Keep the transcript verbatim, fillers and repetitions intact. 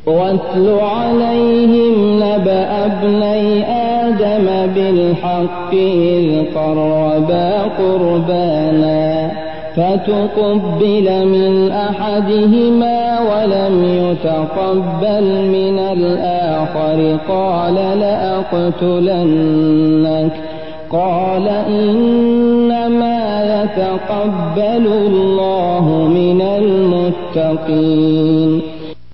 واتل عليهم نبأ ابني آدم بالحق إذ قربا قربانا فتقبل من أحدهما ولم يتقبل من الآخر قال لأقتلنك قال إنما يتقبل الله من المتقين